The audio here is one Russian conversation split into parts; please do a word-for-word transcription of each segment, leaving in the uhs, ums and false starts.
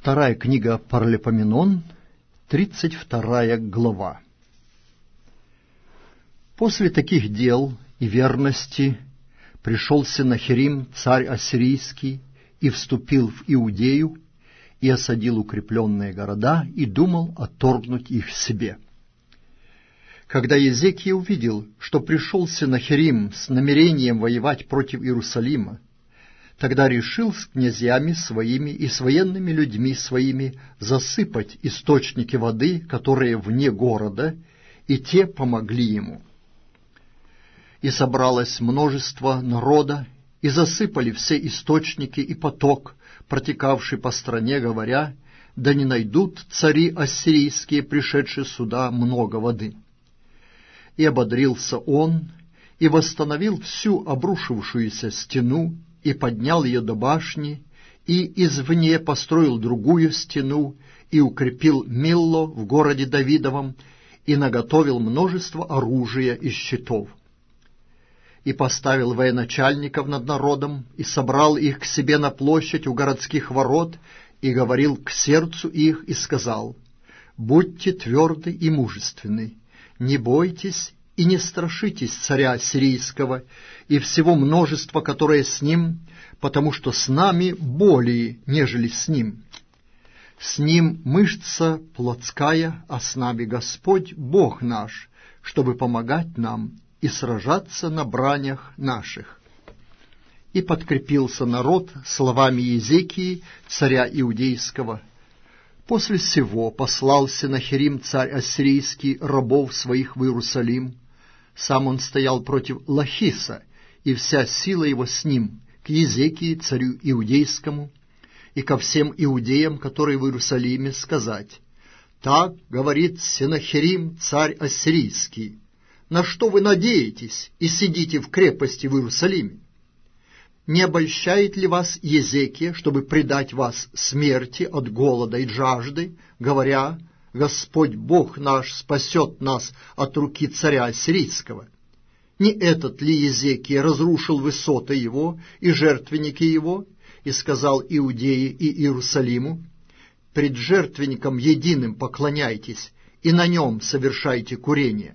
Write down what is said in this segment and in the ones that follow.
Вторая книга Паралипоменон, тридцать вторая глава. После таких дел и верности пришел Сеннахерим, царь ассирийский, и вступил в Иудею, и осадил укрепленные города, и думал отторгнуть их себе. Когда Езекия увидел, что пришел Сеннахерим с намерением воевать против Иерусалима, тогда решил с князьями своими и с военными людьми своими засыпать источники воды, которые вне города, и те помогли ему. И собралось множество народа, и засыпали все источники и поток, протекавший по стране, говоря: да не найдут цари ассирийские, пришедшие сюда, много воды. И ободрился он, и восстановил всю обрушившуюся стену, и поднял ее до башни, и извне построил другую стену, и укрепил Милло в городе Давидовом, и наготовил множество оружия и щитов. И поставил военачальников над народом, и собрал их к себе на площадь у городских ворот, и говорил к сердцу их, и сказал: «Будьте тверды и мужественны, не бойтесь и не страшитесь царя сирийского и всего множества, которое с ним, потому что с нами более, нежели с ним. С ним мышца плотская, а с нами Господь Бог наш, чтобы помогать нам и сражаться на бранях наших». И подкрепился народ словами Езекии, царя иудейского. После сего послал Сеннахерим, царь ассирийский, рабов своих в Иерусалим. Сам он стоял против Лахиса, и вся сила его с ним, к Езекии, царю иудейскому, и ко всем иудеям, которые в Иерусалиме, сказать: «Так говорит Сеннахерим, царь ассирийский: на что вы надеетесь и сидите в крепости в Иерусалиме? Не обольщает ли вас Езекия, чтобы предать вас смерти от голода и жажды, говоря: Господь Бог наш спасет нас от руки царя ассирийского? Не этот ли Езекия разрушил высоты его и жертвенники его, и сказал Иудее и Иерусалиму: пред жертвенником единым поклоняйтесь, и на нем совершайте курение?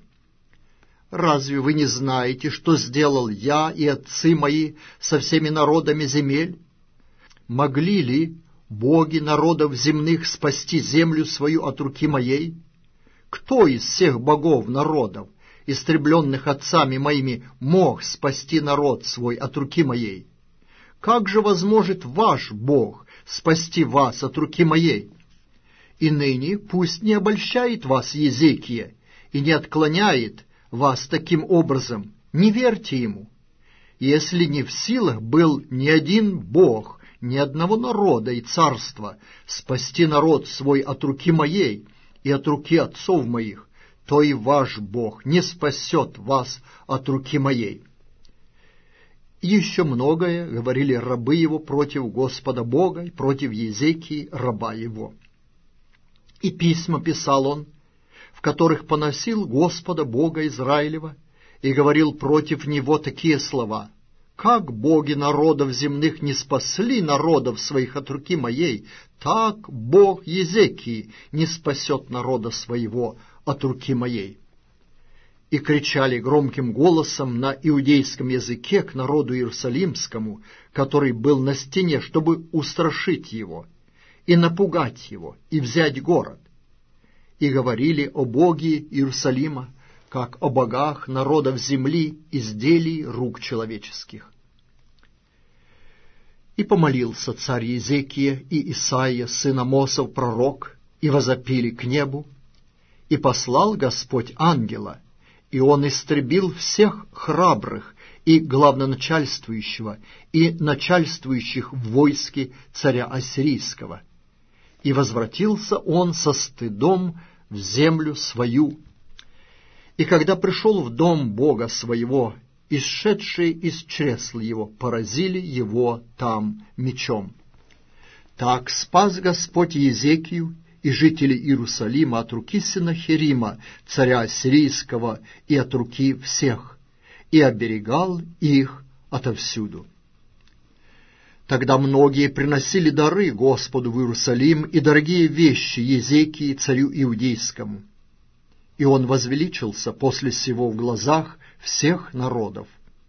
Разве вы не знаете, что сделал я и отцы мои со всеми народами земель? Могли ли боги народов земных спасти землю свою от руки моей? Кто из всех богов народов, истребленных отцами моими, мог спасти народ свой от руки моей? Как же возможет ваш Бог спасти вас от руки моей? И ныне пусть не обольщает вас Езекия и не отклоняет вас таким образом, не верьте ему. Если не в силах был ни один бог, ни одного народа и царства спасти народ свой от руки моей и от руки отцов моих, то и ваш Бог не спасет вас от руки моей». И еще многое говорили рабы его против Господа Бога и против Езекии, раба его. И письма писал он, в которых поносил Господа Бога Израилева, и говорил против него такие слова: «Как боги народов земных не спасли народов своих от руки моей, так Бог Езекии не спасет народа своего от руки моей». И кричали громким голосом на иудейском языке к народу иерусалимскому, который был на стене, чтобы устрашить его, и напугать его, и взять город. И говорили о Боге Иерусалима, как о богах народов земли, изделий рук человеческих. И помолился царь Езекия и Исаия, сын Амосов, пророк, и возопили к небу, и послал Господь ангела, и он истребил всех храбрых и главноначальствующего, и начальствующих в войске царя ассирийского. И возвратился он со стыдом в землю свою. И когда пришел в дом Бога своего, исшедшие из чресл его поразили его там мечом. Так спас Господь Езекию и жителей Иерусалима от руки Сеннахерима, царя ассирийского, и от руки всех, и оберегал их отовсюду. Тогда многие приносили дары Господу в Иерусалим и дорогие вещи Езекии, царю иудейскому. И он возвеличился после сего в глазах всех народов.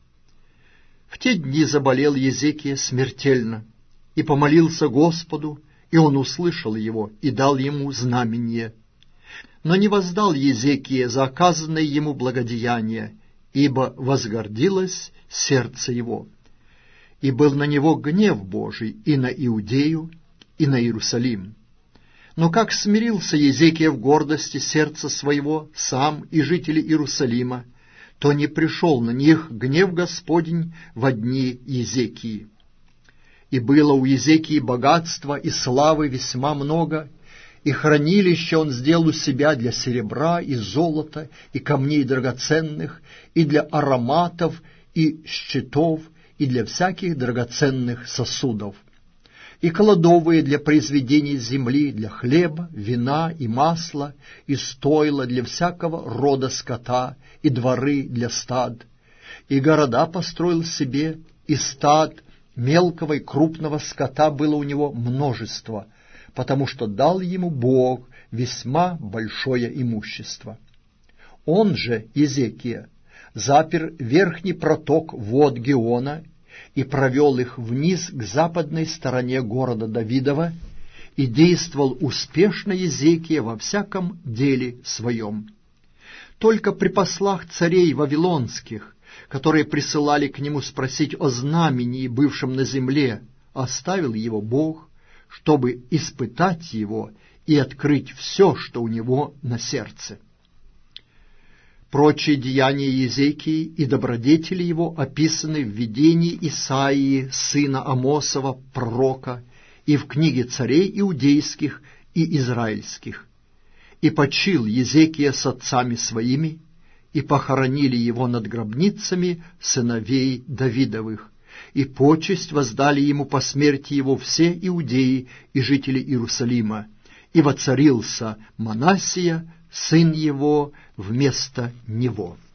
В те дни заболел Езекия смертельно, и помолился Господу, и он услышал его, и дал ему знамение. Но не воздал Езекия за оказанное ему благодеяние, ибо возгордилось сердце его. И был на него гнев Божий и на Иудею, и на Иерусалим. Но как смирился Езекия в гордости сердца своего, сам и жители Иерусалима, то не пришел на них гнев Господень во дни Езекии. И было у Езекии богатства и славы весьма много, и хранилище он сделал у себя для серебра и золота, и камней драгоценных, и для ароматов, и щитов, и для всяких драгоценных сосудов, и кладовые для произведений земли, для хлеба, вина и масла, и стойла для всякого рода скота, и дворы для стад. И города построил себе, и стад мелкого и крупного скота было у него множество, потому что дал ему Бог весьма большое имущество. Он же, Езекия, запер верхний проток вод Геона и провел их вниз к западной стороне города Давидова, и действовал успешно Езекия во всяком деле своем. Только при послах царей вавилонских, которые присылали к нему спросить о знамении, бывшем на земле, оставил его Бог, чтобы испытать его и открыть все, что у него на сердце. Прочие деяния Езекии и добродетели его описаны в видении Исаии, сына Амосова, пророка, и в книге царей иудейских и израильских. И почил Езекия с отцами своими, и похоронили его над гробницами сыновей Давидовых, и почесть воздали ему по смерти его все иудеи и жители Иерусалима, и воцарился Манассия, сын его, вместо него.